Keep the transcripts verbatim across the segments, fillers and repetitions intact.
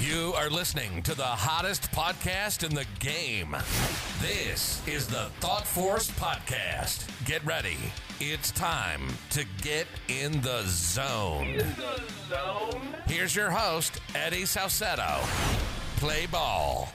You are listening to the hottest podcast in the game. This is the Thought Force Podcast. Get ready. It's time to get in the zone. In the zone. Here's your host, Eddie Salcedo. Play ball.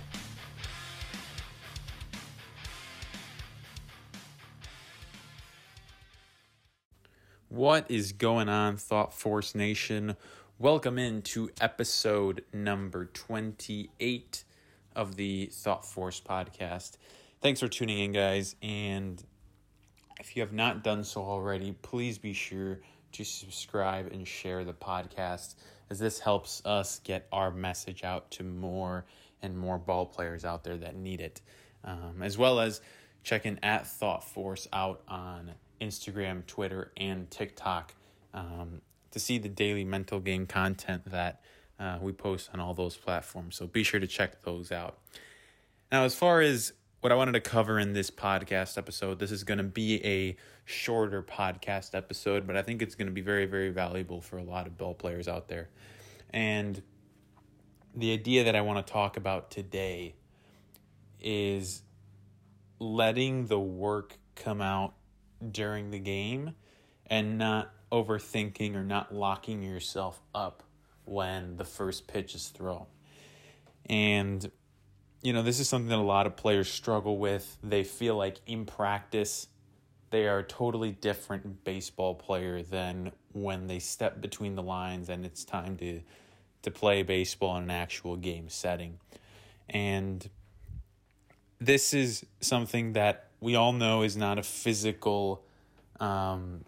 What is going on, Thought Force Nation? Welcome into episode number twenty-eight of the Thought Force Podcast. Thanks for tuning in, guys. And if you have not done so already, please be sure to subscribe and share the podcast, as this helps us get our message out to more and more ball players out there that need it. Um, as well as checking at Thought Force out on Instagram, Twitter, and TikTok um, to see the daily mental game content that uh, we post on all those platforms. So be sure to check those out. Now, as far as what I wanted to cover in this podcast episode, this is going to be a shorter podcast episode, but I think it's going to be very, very valuable for a lot of ball players out there. And the idea that I want to talk about today is letting the work come out during the game and not overthinking or not locking yourself up when the first pitch is thrown. And, you know, this is something that a lot of players struggle with. They feel like in practice, they are a totally different baseball player than when they step between the lines and it's time to, to play baseball in an actual game setting. And this is something that we all know is not a physical um,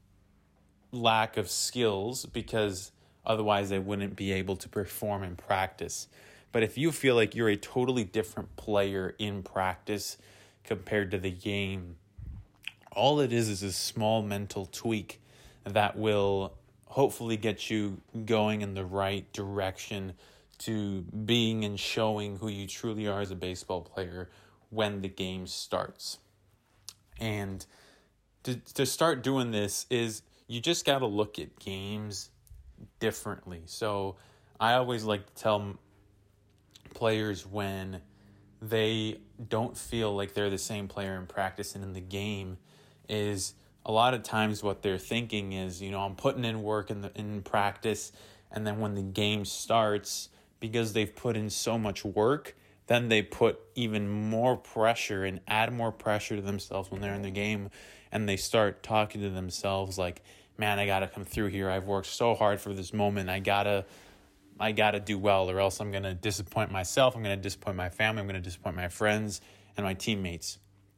lack of skills, because otherwise they wouldn't be able to perform in practice. But if you feel like you're a totally different player in practice compared to the game, all it is is a small mental tweak that will hopefully get you going in the right direction to being and showing who you truly are as a baseball player when the game starts. And to to start doing this is you just got to look at games differently. So I always like to tell players when they don't feel like they're the same player in practice and in the game is a lot of times what they're thinking is, you know, I'm putting in work in the in practice, and then when the game starts, because they've put in so much work, then they put even more pressure and add more pressure to themselves when they're in the game, and they start talking to themselves like, man, I got to come through here. I've worked so hard for this moment. I got to I got to do well, or else I'm going to disappoint myself. I'm going to disappoint my family. I'm going to disappoint my friends and my teammates.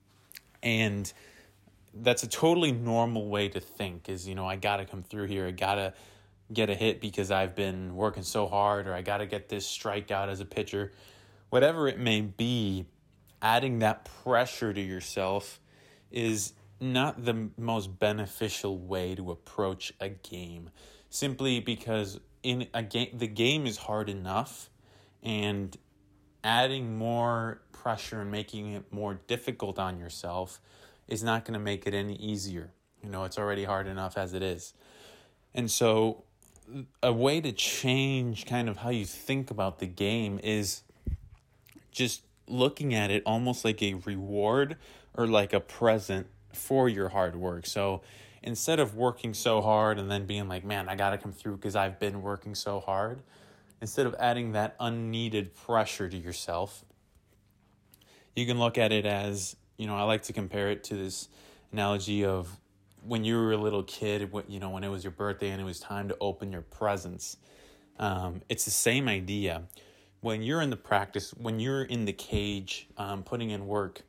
And that's a totally normal way to think is, you know, I got to come through here. I got to get a hit because I've been working so hard, or I got to get this strikeout as a pitcher. Whatever it may be, adding that pressure to yourself is not the most beneficial way to approach a game, simply because in a game, the game is hard enough, and adding more pressure and making it more difficult on yourself is not going to make it any easier. You know, it's already hard enough as it is. And so a way to change kind of how you think about the game is just looking at it almost like a reward or like a present for your hard work. So instead of working so hard and then being like, man, I got to come through because I've been working so hard, instead of adding that unneeded pressure to yourself, you can look at it as, you know, I like to compare it to this analogy of when you were a little kid, you know, when it was your birthday and it was time to open your presents. Um, it's the same idea. When you're in the practice, when you're in the cage, um, putting in work,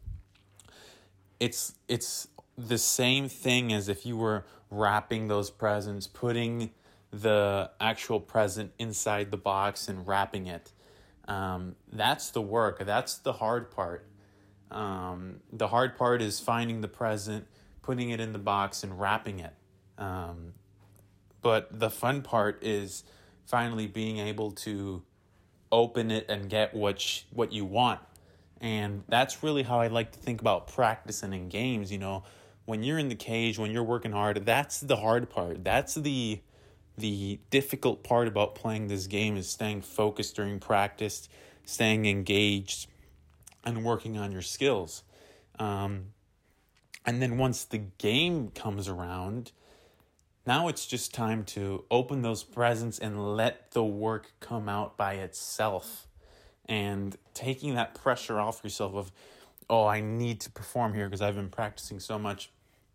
it's it's the same thing as if you were wrapping those presents, putting the actual present inside the box and wrapping it. Um, that's the work. That's the hard part. Um, the hard part is finding the present, putting it in the box, and wrapping it. Um, but the fun part is finally being able to open it and get what sh- what you want. And that's really how I like to think about practicing in games. You know, when you're in the cage, when you're working hard, that's the hard part. That's the The difficult part about playing this game is staying focused during practice, staying engaged, and working on your skills. Um, and then once the game comes around, now it's just time to open those presents and let the work come out by itself. And taking that pressure off yourself of, oh, I need to perform here because I've been practicing so much,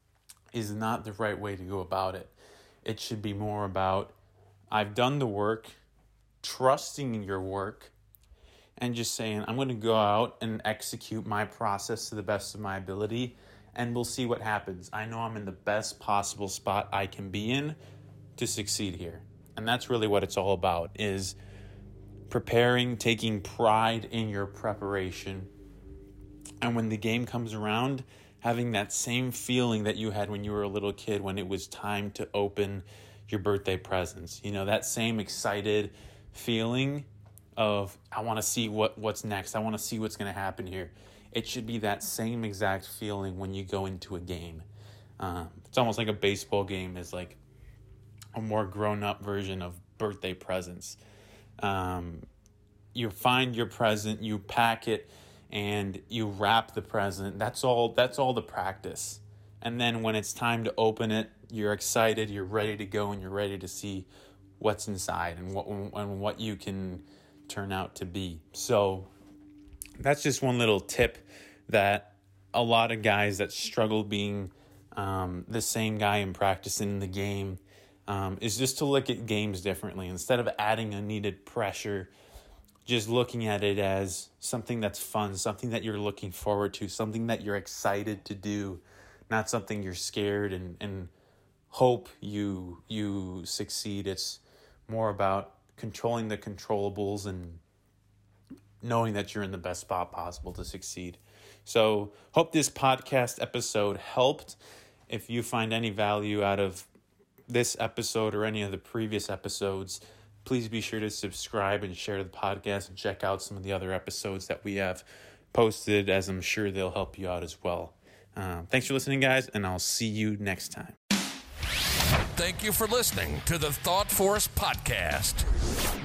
is not the right way to go about it. It should be more about, I've done the work, trusting in your work, and just saying, I'm going to go out and execute my process to the best of my ability, and we'll see what happens. I know I'm in the best possible spot I can be in to succeed here. And that's really what it's all about, is preparing, taking pride in your preparation. And when the game comes around, having that same feeling that you had when you were a little kid when it was time to open your birthday presents. You know, that same excited feeling of, I want to see what, what's next. I want to see what's going to happen here. It should be that same exact feeling when you go into a game. Um, it's almost like a baseball game is like a more grown-up version of birthday presents. Um, you find your present, you pack it, and you wrap the present. That's all that's all the practice. And then when it's time to open it, you're excited, you're ready to go, and you're ready to see what's inside and what and what you can turn out to be. So that's just one little tip that a lot of guys that struggle being um, the same guy in practice in the game um, is just to look at games differently. Instead of adding a needed pressure, just looking at it as something that's fun, something that you're looking forward to, something that you're excited to do, not something you're scared and, and hope you you succeed. It's more about controlling the controllables and knowing that you're in the best spot possible to succeed. So hope this podcast episode helped. If you find any value out of this episode or any of the previous episodes, please be sure to subscribe and share the podcast and check out some of the other episodes that we have posted, as I'm sure they'll help you out as well. Um, thanks for listening, guys, and I'll see you next time. Thank you for listening to the Thought Force Podcast.